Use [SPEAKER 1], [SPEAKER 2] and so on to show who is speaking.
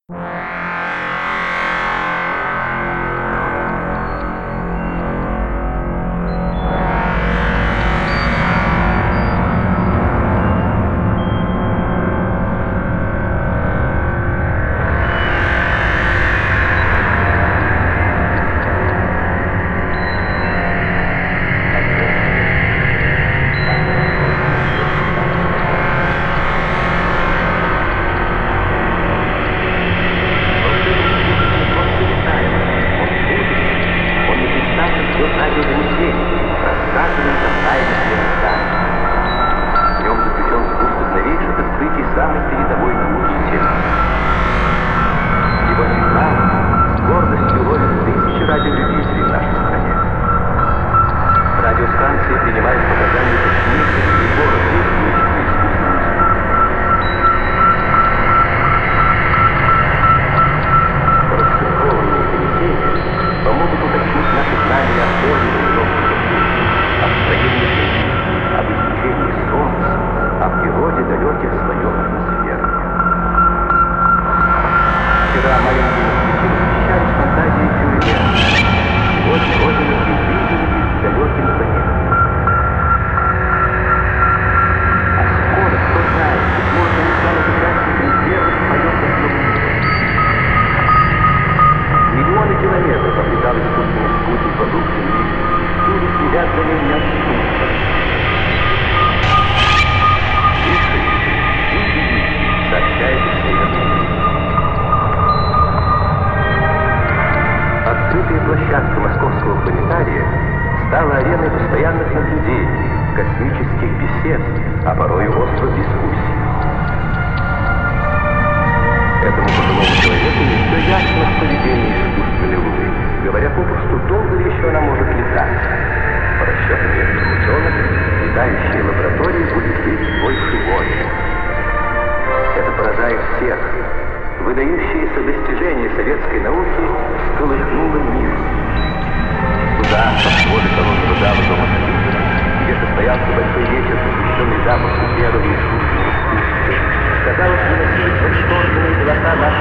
[SPEAKER 1] Площадка Московского планетария стала ареной постоянных наблюдений, космических бесед, а порой острых дискуссий. Этому пожилому человеку не все ясно в поведении искусственной Луны. Говоря попросту, долго ли еще она может летать? По расчетам некоторых ученых, летающая лаборатория будет жить больше года. Это поражает всех. Выдающиеся достижения советской науки всколыхнуло мир. Туда, под своды колонны зала Дома Союза, где состоялся большой вечер, посвященный запуску первого искусственного спутника, казалось, выносились восторженные голоса